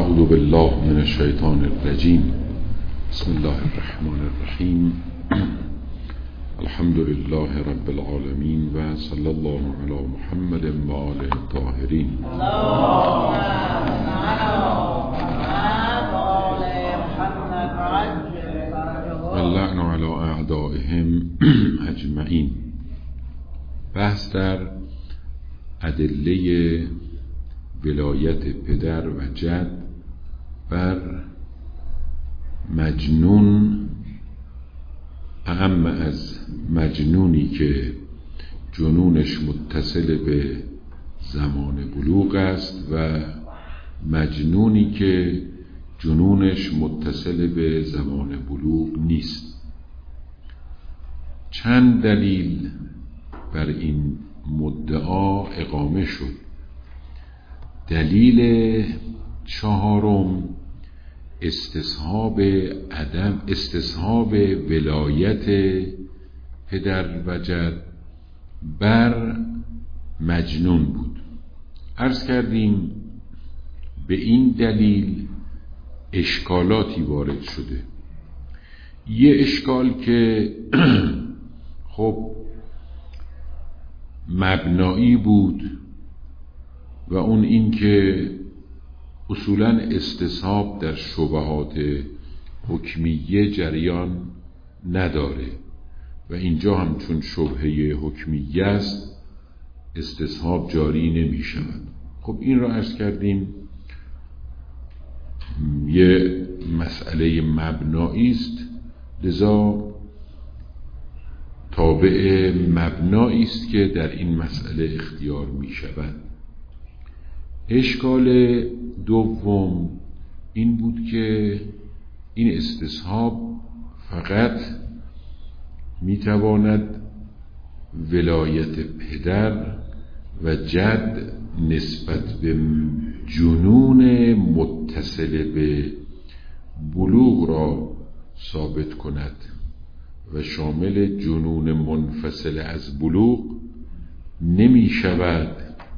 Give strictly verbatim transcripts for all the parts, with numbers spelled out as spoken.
اعوذ بالله من الشیطان الرجیم. بسم الله الرحمن الرحیم. الحمد لله رب العالمین و صلی الله علی محمد و آله الطاهرین. اللعن علی اعدائهم اجمعین. بحث در ادله ولایت پدر و جد بر مجنون، اهم از مجنونی که جنونش متصل به زمان بلوغ است و مجنونی که جنونش متصل به زمان بلوغ نیست. چند دلیل بر این مدعا اقامه شد. دلیل چهارم استصحاب عدم استصحاب ولایت پدر و جد بر مجنون بود. عرض کردیم به این دلیل اشکالاتی وارد شده. یه اشکال که خب مبنایی بود و اون این که اصولاً استصحاب در شبهات حکمیه جریان نداره و اینجا هم چون شبهه حکمیه است استصحاب جاری نمی شود. خب این را عرض کردیم یه مسئله مبنایی است، لذا تابع مبنایی است که در این مسئله اختیار می شود. اشکال دوم این بود که این استصحاب فقط میتواند ولایت پدر و جد نسبت به جنون متصل به بلوغ را ثابت کند و شامل جنون منفصل از بلوغ نمی شود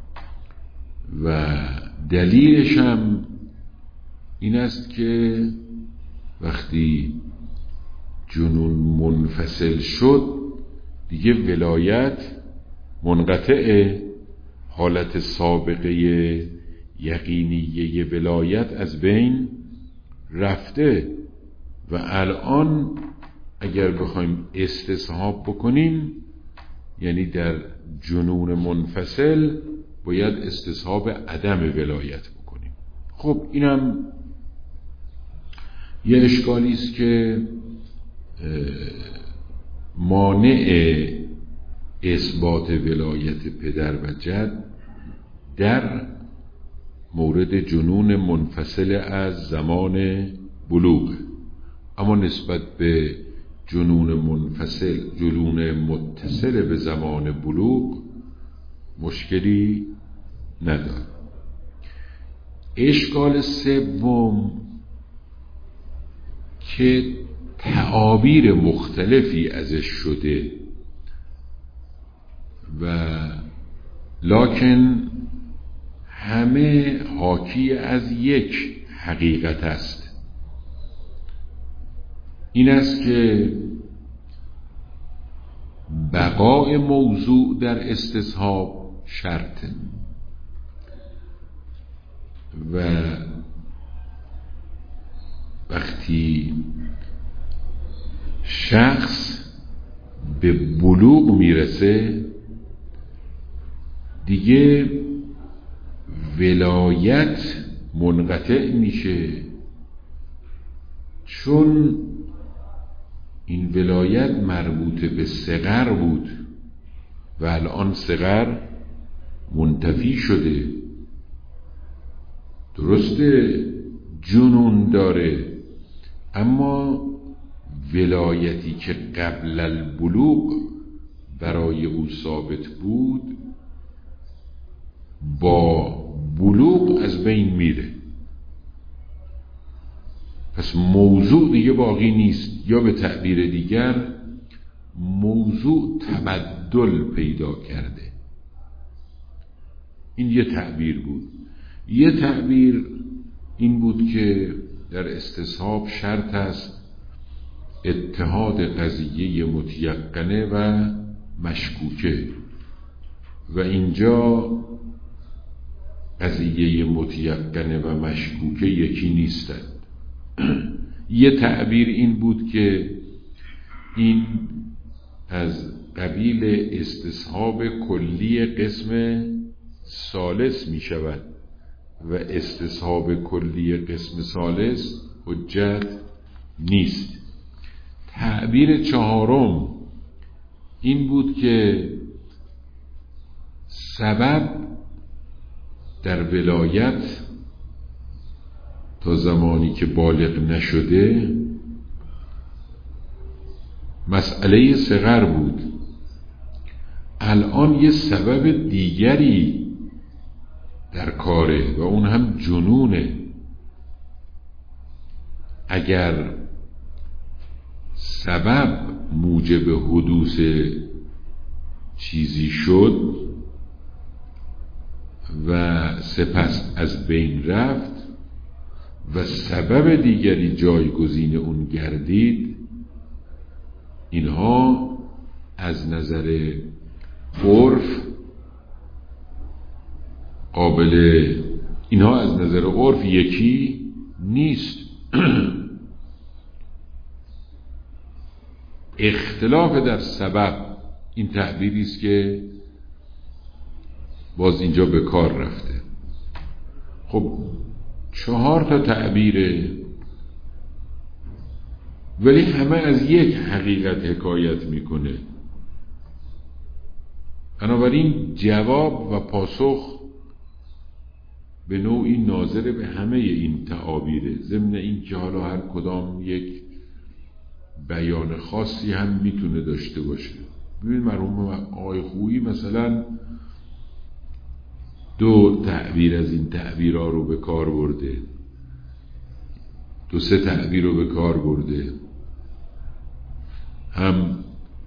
و دلیلش هم این است که وقتی جنون منفصل شد دیگه ولایت منقطعه، حالت سابقه یقینیه ولایت از بین رفته و الان اگر بخوایم استصحاب بکنیم یعنی در جنون منفصل باید استصحاب عدم ولایت بکنیم. خب اینم یه اشکالی است که مانع اثبات ولایت پدر و جد در مورد جنون منفصل از زمان بلوغ، اما نسبت به جنون منفصل جنون متصل به زمان بلوغ مشکلی نداره. اشکال سوم که تعابیر مختلفی ازش شده و لکن همه حاکی از یک حقیقت است، این است که بقای موضوع در استصحاب شرطه و وقتی شخص به بلوغ میرسه دیگه ولایت منقطع میشه، چون این ولایت مربوط به صغر بود و الان صغر منتفی شده. درسته جنون داره اما ولایتی که قبل البلوغ برای او ثابت بود با بلوغ از بین میره، پس موضوع دیگه باقی نیست، یا به تعبیر دیگر موضوع تبدل پیدا کرده. این یه تعبیر بود. یه تعبیر این بود که در استصحاب شرط است اتحاد قضیه متیقنه و مشکوکه و اینجا قضیه متیقنه و مشکوکه یکی نیستند. یه تعبیر این بود که این از قبیل استصحاب کلی قسم ثالث می شود و استصحاب کلی قسم ثالث حجت نیست. تعبیر چهارم این بود که سبب در ولایت تا زمانی که بالغ نشده مسئله صغر بود. الان یه سبب دیگری در کاره و اون هم جنونه. اگر سبب موجب حدوث چیزی شد و سپس از بین رفت و سبب دیگری جایگزین اون گردید، اینها از نظر عرف قابل اینها از نظر عرف یکی نیست. اختلاف در سبب این تعبیری است که باز اینجا به کار رفته. خب چهار تا تعبیره ولی همه از یک حقیقت حکایت میکنه. بنابراین جواب و پاسخ به نوعی ناظر به همه این تعابیره، ضمن این که حالا هر کدام یک بیان خاصی هم میتونه داشته باشه. ببین مرحوم آقای خویی مثلا دو تعبیر از این تعبیرها رو به کار برده، دو سه تعبیر رو به کار برده، هم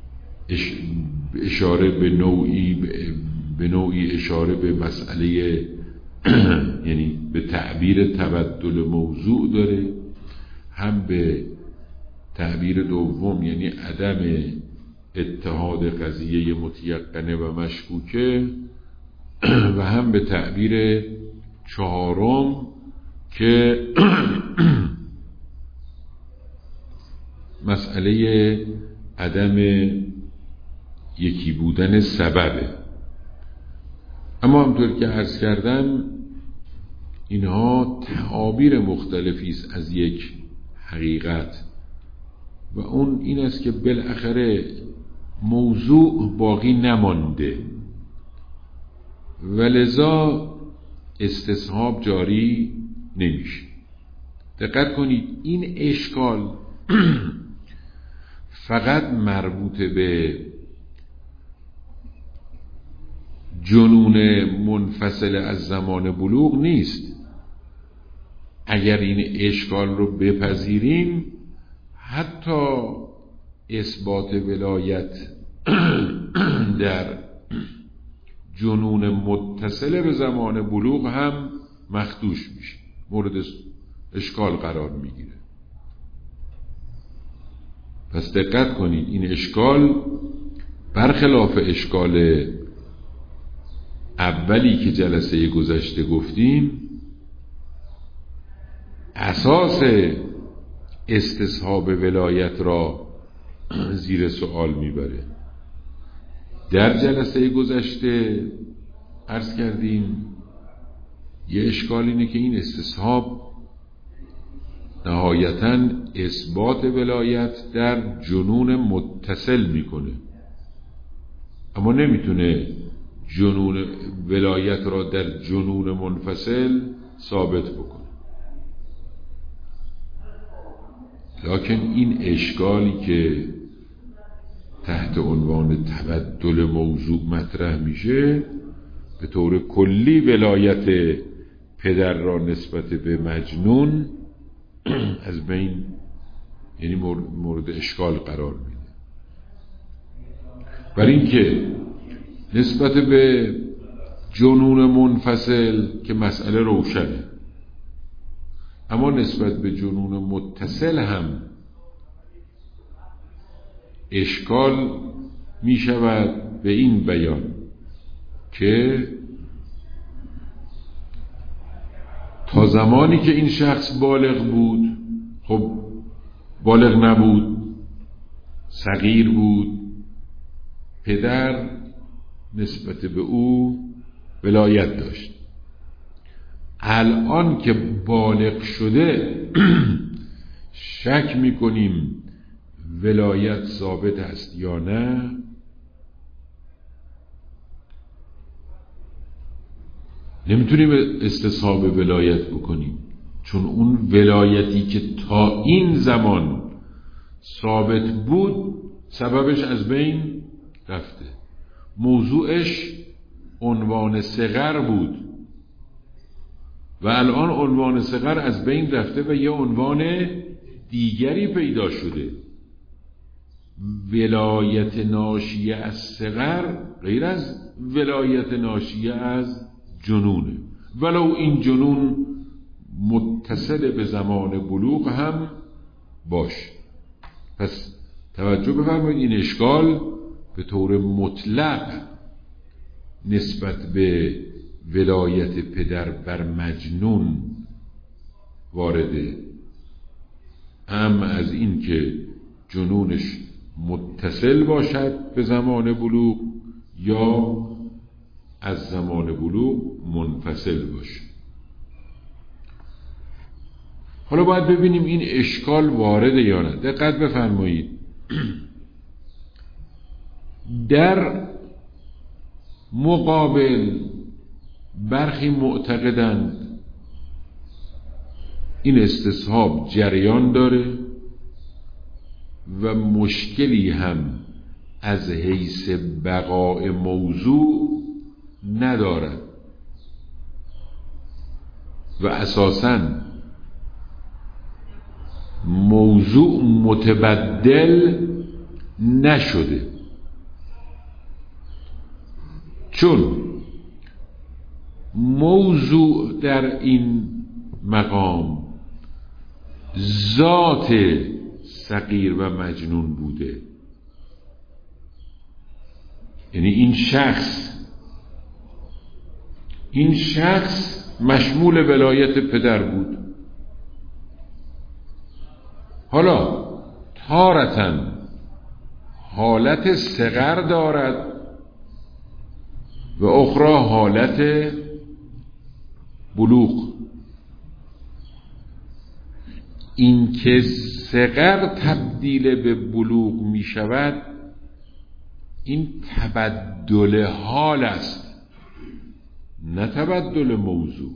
اشاره به نوعی به نوعی اشاره به مسئله یعنی به تعبیر تبدل موضوع داره، هم به تعبیر دوم یعنی عدم اتحاد قضیه متیقنه و مشکوکه و هم به تعبیر چهارم که مسئله عدم یکی بودن سببه. اما همطور که عرض کردم اینها تعابیر مختلفی است از یک حقیقت و اون این است که بالاخره موضوع باقی نمانده و لذا استصحاب جاری نمیشه. دقت کنید این اشکال فقط مربوط به جنون منفصل از زمان بلوغ نیست. اگر این اشکال رو بپذیریم حتی اثبات ولایت در جنون متصل به زمان بلوغ هم مخدوش میشه، مورد اشکال قرار میگیره. پس دقت کنید این اشکال برخلاف اشکال اولی که جلسه گذشته گفتیم اساس استصحاب ولایت را زیر سوال میبره. در جلسه گذشته عرض کردیم یه اشکال اینه که این استصحاب نهایتاً اثبات ولایت در جنون متصل میکنه، اما نمیتونه جنون ولایت را در جنون منفصل ثابت بکنه. لکن این اشکالی که تحت عنوان تبدل موضوع مطرح میشه به طور کلی ولایت پدر را نسبت به مجنون از بین یعنی مورد اشکال قرار میده. برای اینکه نسبت به جنون منفصل که مسئله روشنه، اما نسبت به جنون متصل هم اشکال می شود به این بیان که تا زمانی که این شخص بالغ بود، خب بالغ نبود، صغیر بود، پدر نسبت به او ولایت داشت. الان که بالغ شده شک میکنیم ولایت ثابت است یا نه. نمیتونیم استصحاب ولایت بکنیم، چون اون ولایتی که تا این زمان ثابت بود سببش از بین رفته. موضوعش عنوان صغر بود و الان عنوان صغر از بین رفته و یه عنوان دیگری پیدا شده. ولایت ناشیه از صغر غیر از ولایت ناشیه از جنونه، ولو این جنون متصل به زمان بلوغ هم باش. پس توجه بفرمایید، این اشکال به طور مطلق نسبت به ولایت پدر بر مجنون وارده، هم از این که جنونش متصل باشد به زمان بلوغ یا از زمان بلوغ منفصل باشه. حالا باید ببینیم این اشکال وارده یا نه. دقت بفرمایید، در مقابل برخی معتقدند این استصحاب جریان داره و مشکلی هم از حیث بقاء موضوع ندارد و اساساً موضوع متبدل نشده، چون موضوع در این مقام ذات صغیر و مجنون بوده. یعنی این شخص این شخص مشمول ولایت پدر بود. حالا تارتاً حالت صغر دارد و اخرى حالت بلوغ. این که صغر تبدیل به بلوغ می شود، این تبدل حال است، نه تبدل موضوع.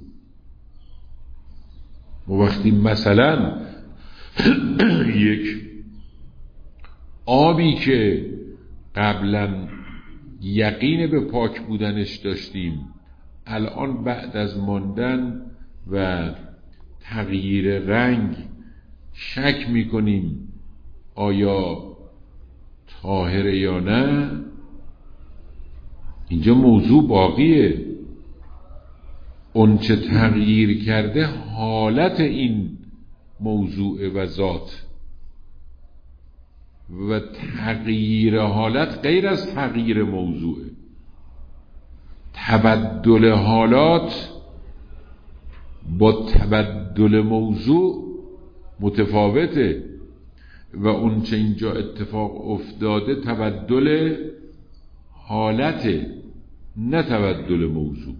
و وقتی مثلا یک آبی که قبلا یقین به پاک بودنش داشتیم، الان بعد از ماندن و تغییر رنگ شک میکنیم آیا طاهره یا نه، اینجا موضوع باقیه. اون چه تغییر کرده حالت این موضوع و ذات، و تغییر حالت غیر از تغییر موضوعه. تبدل حالات با تبدل موضوع متفاوته و اون چه اینجا اتفاق افتاده تبدل حالته، نه تبدل موضوع.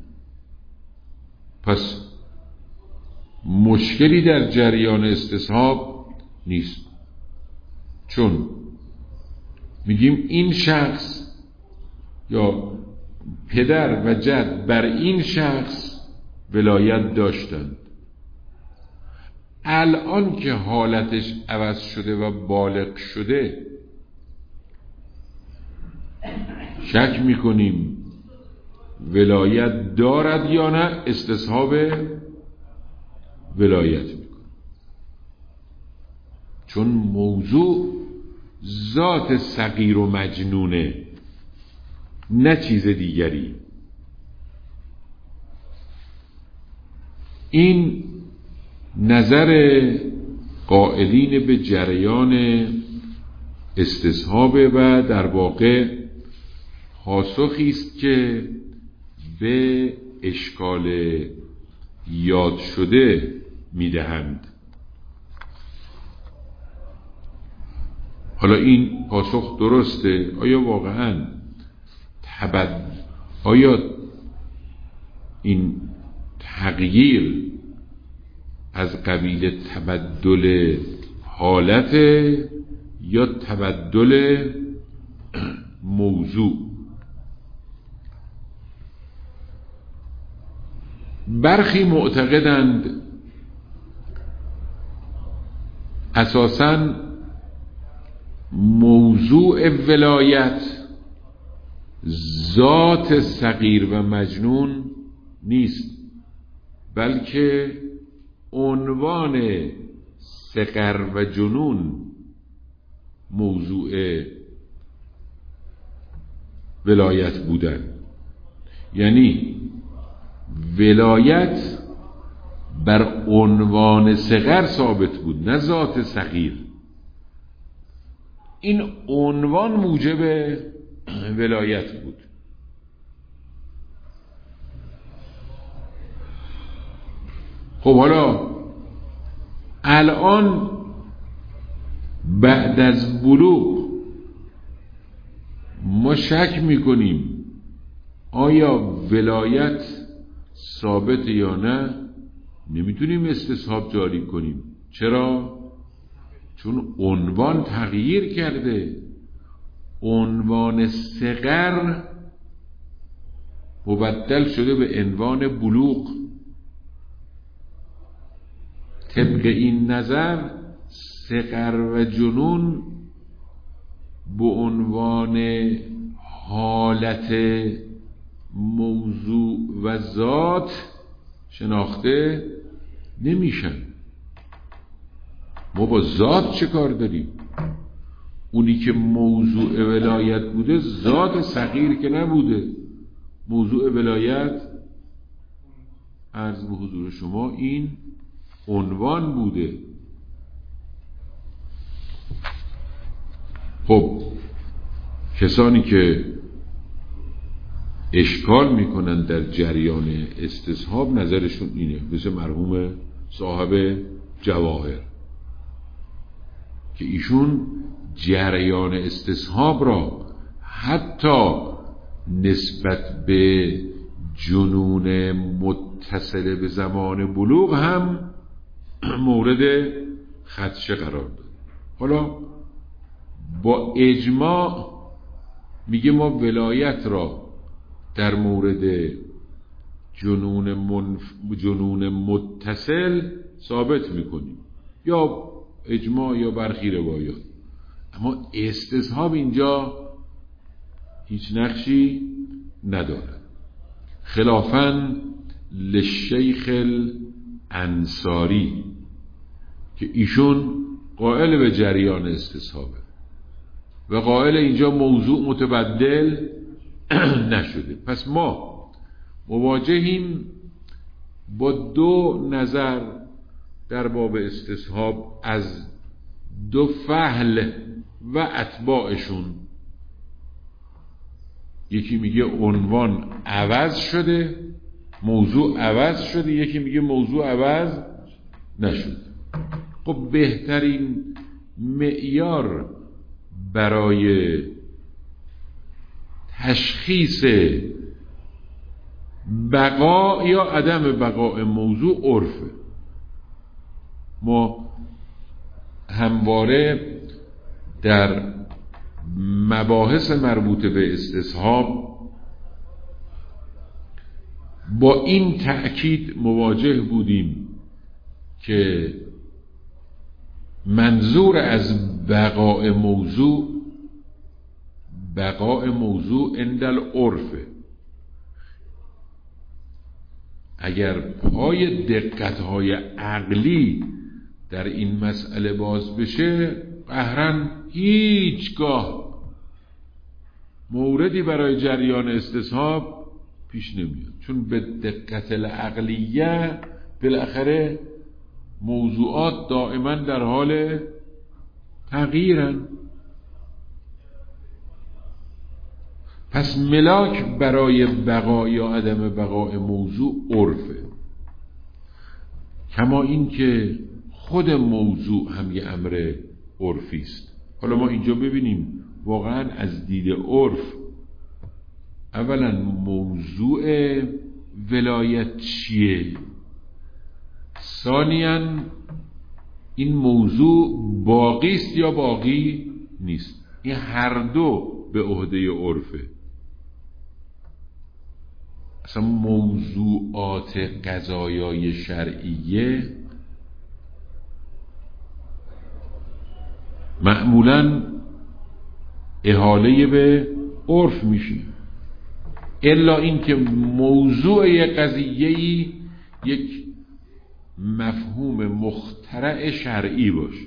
پس مشکلی در جریان استصحاب نیست، چون میگیم این شخص یا پدر و جد بر این شخص ولایت داشتند. الان که حالتش عوض شده و بالغ شده، شک میکنیم ولایت دارد یا نه، استصحاب ولایت میکنیم، چون موضوع ذات صغیر و مجنونه، نه چیز دیگری. این نظر قائلین به جریان استصحاب و در واقع پاسخی است که به اشکال یاد شده میدهند. حالا این پاسخ درسته؟ آیا واقعاً تبد آیا این تغییر از قبیل تبدل حالت یا تبدل موضوع؟ برخی معتقدند اساساً موضوع ولایت ذات صغیر و مجنون نیست، بلکه عنوان صغر و جنون موضوع ولایت بودن. یعنی ولایت بر عنوان صغر ثابت بود، نه ذات صغیر. این عنوان موجب ولایت بود. خب حالا الان بعد از بلوغ ما شک میکنیم آیا ولایت ثابت یا نه، نمیتونیم استصحاب جاری کنیم. چرا؟ چون عنوان تغییر کرده. عنوان صغر مبدل شده به عنوان بلوغ. طبق این نظر صغر و جنون به عنوان حالت موضوع و ذات شناخته نمیشن. ما با ذات چه کار داریم؟ اونی که موضوع ولایت بوده ذات صغیر که نبوده. موضوع ولایت عرض به حضور شما این عنوان بوده. خب کسانی که اشکال میکنن در جریان استصحاب نظرشون اینه، مثل مرحوم صاحب جواهر که ایشون جریان استصحاب را حتی نسبت به جنون متصل به زمان بلوغ هم مورد خدشه قرار داد. حالا با اجماع میگه ما ولایت را در مورد جنون, منف... جنون متصل ثابت میکنیم، یا اجماع یا برخی روایات. اما استصحاب اینجا هیچ نقشی نداره، خلافاً لشیخ الانصاری که ایشون قائل به جریان استصحابه و قائل اینجا موضوع متبدل نشده. پس ما مواجهیم با دو نظر در باب استصحاب از دو فحل و اتباعشون. یکی میگه عنوان عوض شده، موضوع عوض شده، یکی میگه موضوع عوض نشده. خب بهترین معیار برای تشخیص بقا یا عدم بقاء موضوع عرفه. ما همواره در مباحث مربوط به استصحاب با این تأکید مواجه بودیم که منظور از بقاء موضوع بقاء موضوع عند العرفه. اگر پای دقت‌های عقلی در این مسئله باز بشه، قهرن هیچگاه موردی برای جریان استصحاب پیش نمیاد، چون به دقت العقلیه بالاخره موضوعات دائما در حال تغییرن. پس ملاک برای بقا یا عدم بقای موضوع عرفه، کما این که خود موضوع هم یه امر عرفی است. حالا ما اینجا ببینیم واقعا از دید عرف اولا موضوع ولایت چیه، ثانیاً این موضوع باقی است یا باقی نیست. این هر دو به عهده عرفه. اصلا موضوعات قضایای شرعیه معمولاً احاله به عرف میشه، الا اینکه موضوع قضیه‌ای یک مفهوم مخترع شرعی باشه،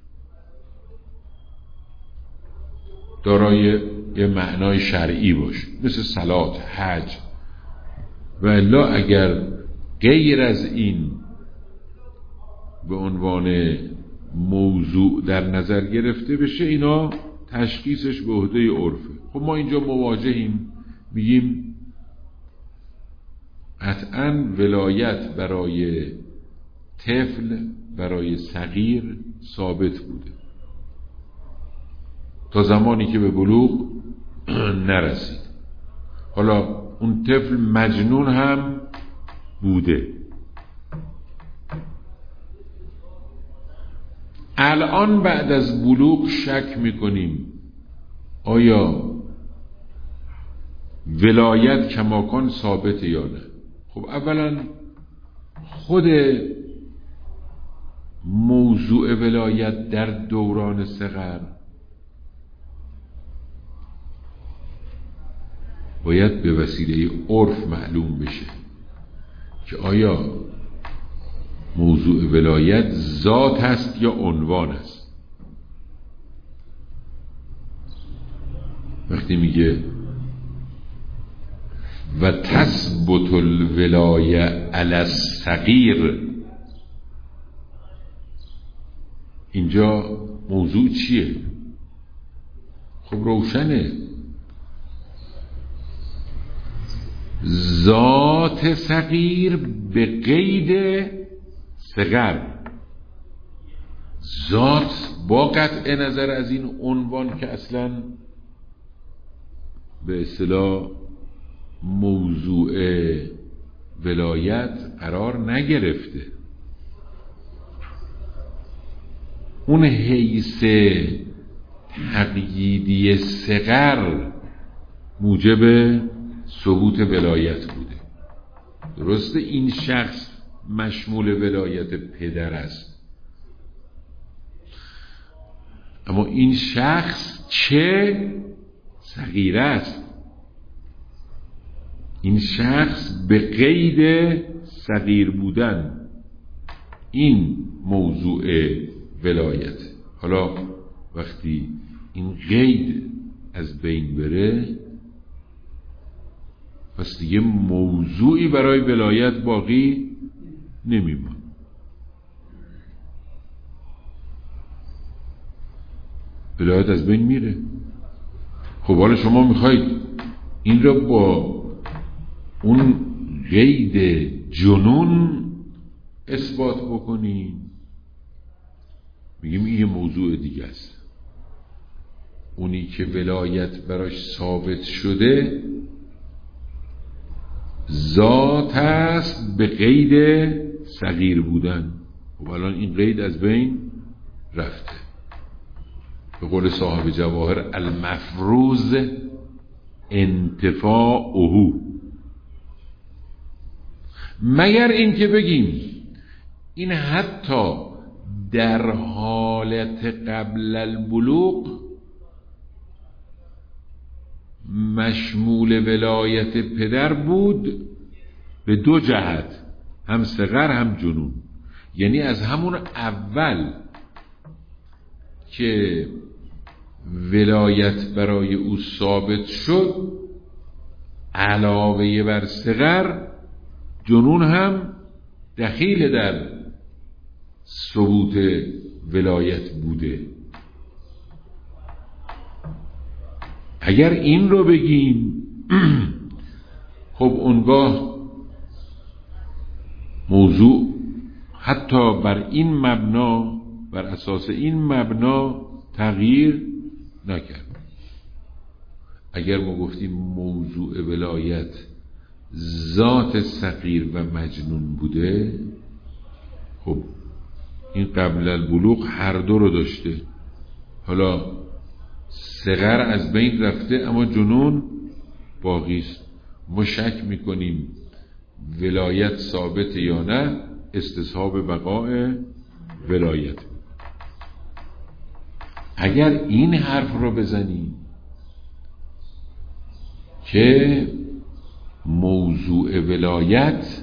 دارای یه معنای شرعی باشه، مثل صلات، حج. و الا اگر غیر از این به عنوان موضوع در نظر گرفته بشه، اینا تشخیصش به عهده عرفه. خب ما اینجا مواجهیم، میگیم قطعاً ولایت برای طفل، برای صغیر ثابت بوده تا زمانی که به بلوغ نرسید. حالا اون طفل مجنون هم بوده. الان بعد از بلوغ شک میکنیم آیا ولایت کماکان ثابته یا نه. خب اولا خود موضوع ولایت در دوران صغر باید به وسیله عرف معلوم بشه که آیا موضوع ولایت ذات است یا عنوان است. وقتی میگه و تثبت الولایه علی الصغیر، اینجا موضوع چیه؟ خب روشنه، ذات صغیر به قید صغر. ذات با قطع نظر از این عنوان که اصلا به اصطلاح موضوع ولایت قرار نگرفته، اون حیث تقییدی صغر موجب ثبوت ولایت بوده. درسته این شخص مشمول ولایت پدر است، اما این شخص چه صغیر است. این شخص به قید صغیر بودن، این موضوع ولایت. حالا وقتی این قید از بین بره، پس دیگه موضوعی برای ولایت باقی نمیمونه. ولایت از بین میره. خب حالا شما میخواید این را با اون قید جنون اثبات بکنید، میگیم این یه موضوع دیگه است. اونی که ولایت براش ثابت شده ذات است به قید صغیر بودن. و الان این قید از بین رفته. به قول صاحب جواهر المفروض انتفاعه، مگر این که بگیم این حتی در حالت قبل البلوغ مشمول ولایت پدر بود به دو جهت، هم صغر هم جنون. یعنی از همون اول که ولایت برای او ثابت شد، علاوه بر صغر، جنون هم دخیل در ثبوت ولایت بوده. اگر این رو بگیم خب اونگاه موضوع حتی بر این مبنا، بر اساس این مبنا تغییر نکرد. اگر ما گفتیم موضوع ولایت ذات صغیر و مجنون بوده، خب این قبل البلوغ هر دو رو داشته. حالا صغر از بین رفته اما جنون باقی است. ما شک میکنیم ولایت ثابت یا نه، استصحاب بقاء ولایت. اگر این حرف رو بزنیم که موضوع ولایت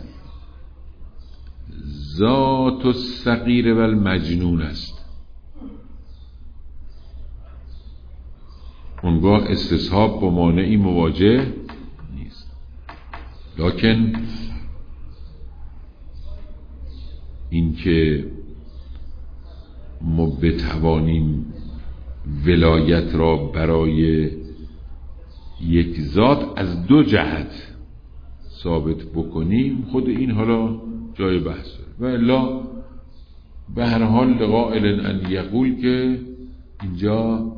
ذات الصغیر و المجنون است، اونگاه استصحاب با مانعی مواجه نیست. لکن این که ما بتوانیم ولایت را برای یک ذات از دو جهت ثابت بکنیم، خود این حالا جای بحث و الا به هر حال لقائل ان یقول که اینجا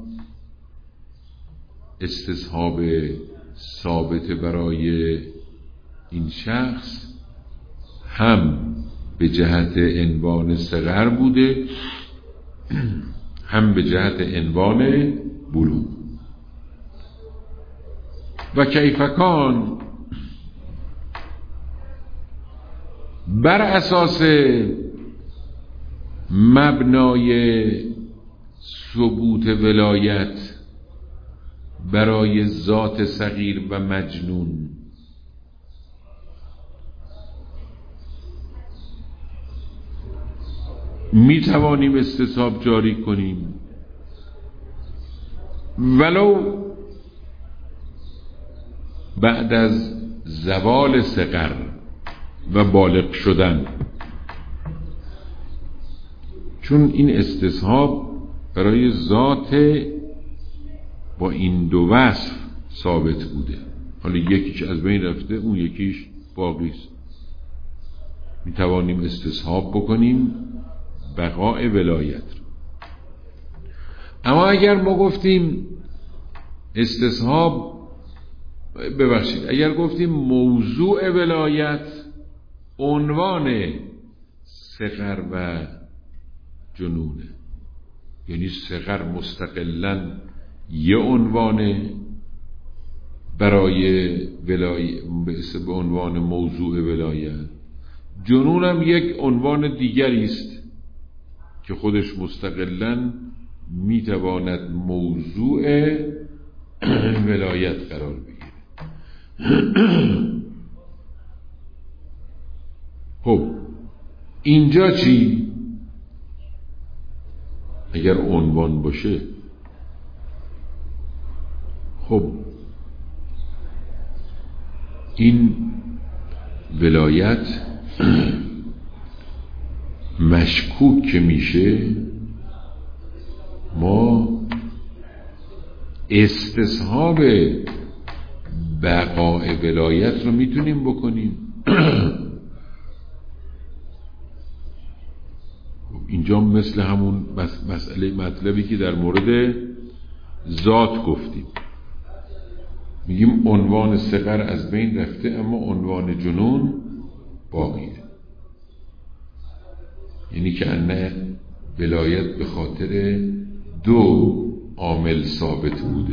استصحاب ثابت برای این شخص هم به جهت عنوان صغر بوده هم به جهت عنوان بلوغ. و کیفکان بر اساس مبنای ثبوت ولایت برای ذات صغیر و مجنون می توانیم استصحاب جاری کنیم ولو بعد از زوال صغر و بالغ شدن، چون این استصحاب برای ذات با این دو وصف ثابت بوده. حالا یکیش از بین رفته، اون یکیش باقی است. می توانیم استصحاب بکنیم بقاء ولایت. اما اگر ما گفتیم استصحاب ببخشید اگر گفتیم موضوع ولایت عنوان صغر و جنونه، یعنی صغر مستقلاً یه عنوان برای ولایت به عنوان موضوع ولایت، جنون هم یک عنوان دیگری است که خودش مستقلاً میتواند موضوع ولایت قرار بگیره. خب اینجا چی؟ اگر عنوان باشه، خب این ولایت مشکوک که میشه، ما استصحاب بقاء ولایت رو میتونیم بکنیم. اینجا مثل همون مسئله مطلبی که در مورد ذات گفتیم، میگیم عنوان صغر از بین رفته اما عنوان جنون باقیه، یعنی که انه ولایت به خاطر دو عامل ثابت بوده،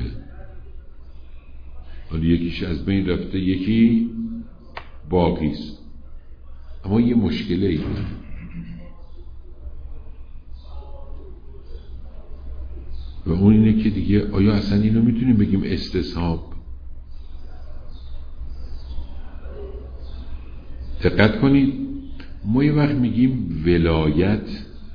ولی یکیش از بین رفته یکی باقی است. اما یه مشکله ای و اون اینه که دیگه آیا اصلا اینو میتونیم بگیم استصحاب؟ دقت کنید، ما یه وقت میگیم ولایت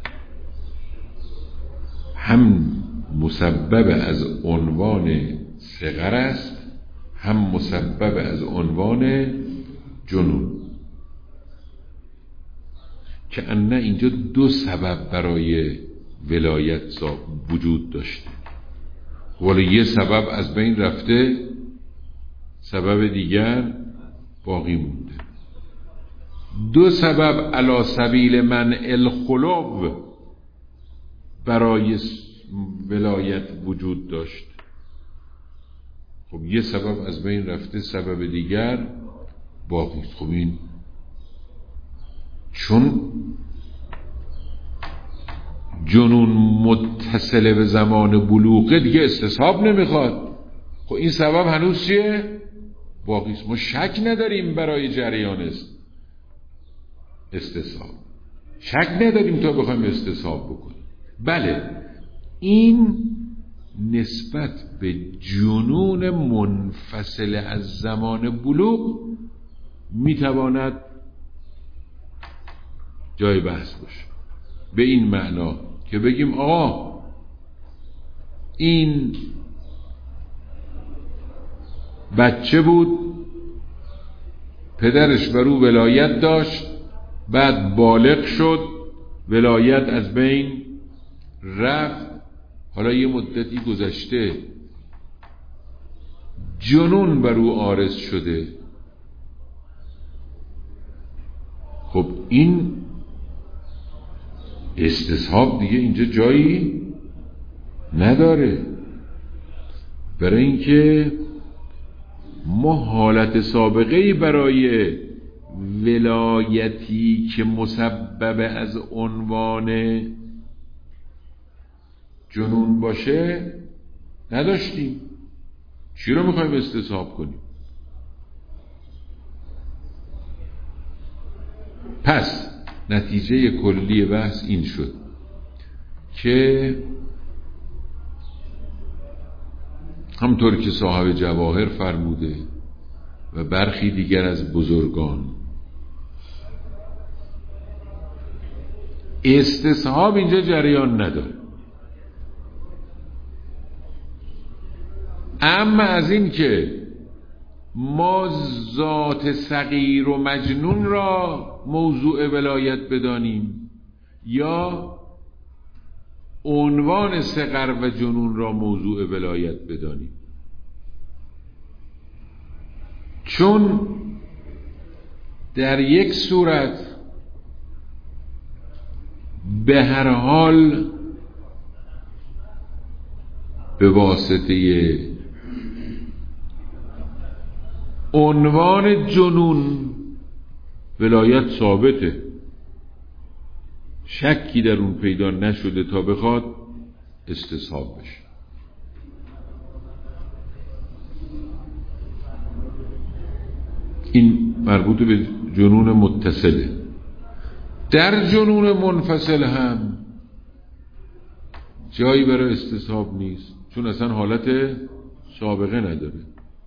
هم مسبب از عنوان صغر است هم مسبب از عنوان جنون. که انه اینجا دو سبب برای ولایت وجود داشته، ولی یه سبب از بین رفته، سبب دیگر باقی مونده. دو سبب علی سبیل من الخلو برای ولایت وجود داشت. خب یه سبب از بین رفته، سبب دیگر باقی. خب این چون جنون متصل به زمان بلوغه دیگه استصحاب نمیخواد. خب این سبب هنوز چیه؟ باقی است. ما شک نداریم برای جریان است استصحاب، شک نداریم تا بخوایم استصحاب بکنیم. بله، این نسبت به جنون منفصل از زمان بلوغ میتواند جای بحث باشه، به این معنا که بگیم آقا این بچه بود، پدرش بر او ولایت داشت، بعد بالغ شد، ولایت از بین رفت، حالا یه مدتی گذشته جنون بر او عارض شده. خب این استصحاب دیگه اینجا جایی نداره، برای اینکه ما حالت سابقه‌ای برای ولایتی که مسبب از عنوان جنون باشه نداشتیم. چی رو میخوایم استصحاب کنیم؟ پس نتیجه کلی بحث این شد که همطور که صاحب جواهر فرموده و برخی دیگر از بزرگان، استصحاب اینجا جریان نداره. اما از این که ما ذات صغیر و مجنون را موضوع ولایت بدانیم یا عنوان صغر و جنون را موضوع ولایت بدانیم، چون در یک صورت به هر حال به واسطه عنوان جنون ولایت ثابته، شکی در اون پیدا نشده تا بخواد استصحاب بشه. این مربوط به جنون متصله. در جنون منفصل هم جایی برای استصحاب نیست، چون اصلا حالت سابقه نداره.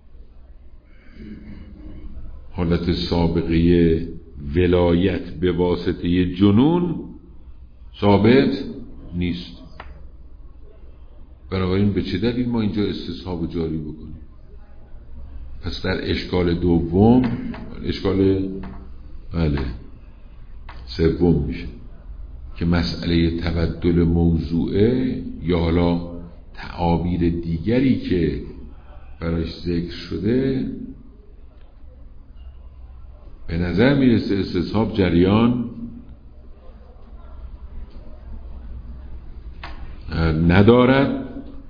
حالت سابقه ولایت به واسطه جنون ثابت نیست. بنابراین به چه دلیل ما اینجا استصحاب جاری بکنیم؟ پس در اشکال دوم، اشکال بله سوم میشه که مسئله تبدل موضوعه یا حالا تعابیر دیگری که براش ذکر شده به نظر میرسه استصحاب جریان ندارد،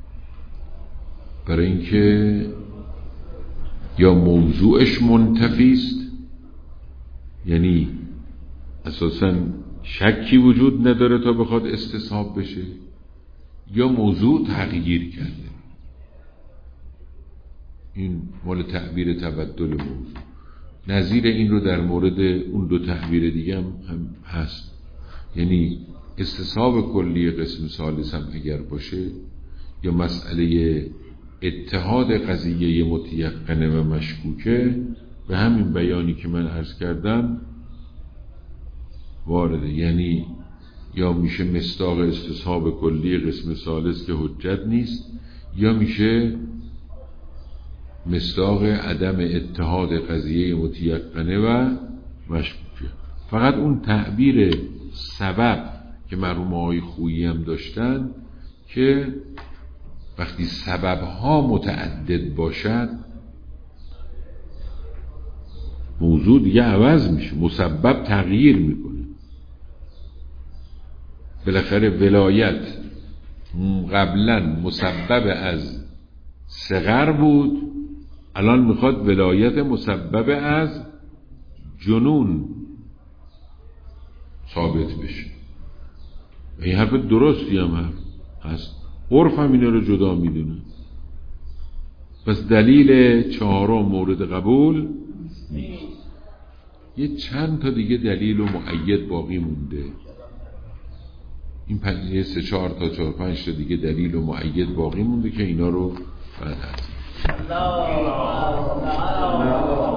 برای اینکه یا موضوعش منتفی است، یعنی اساساً شکی وجود نداره تا بخواد استصحاب بشه، یا موضوع تغییر کرده. این مال تعبیر تبدل موضوع. نظیر این رو در مورد اون دو تعبیر دیگه هم هست، یعنی استصحاب کلی قسم ثالث هم اگر باشه یا مسئله اتحاد قضیه متیقنه و مشکوکه، به همین بیانی که من عرض کردم وارده. یعنی یا میشه مصداق استصحاب کلی قسم ثالث که حجت نیست، یا میشه مصداق عدم اتحاد قضیه متیقنه و مشکوکه. فقط اون تعبیر سبب که مرحوم آقای خویی هم داشتن که وقتی سببها متعدد باشد موضوع دیگه عوض میشه، مسبب تغییر میکنه. بالاخره ولایت قبلا مسبب از صغر بود، الان میخواد ولایت مسبب از جنون ثابت بشه. این حرف درستی هم هست، عرف هم اینا رو جدا میدونه. پس دلیل چهارم مورد قبول نیست. یه چند تا دیگه دلیل و مؤید باقی مونده. این پنج سه چهار تا چهار پنج تا دیگه دلیل و مؤید باقی مونده که اینا رو بعد هست.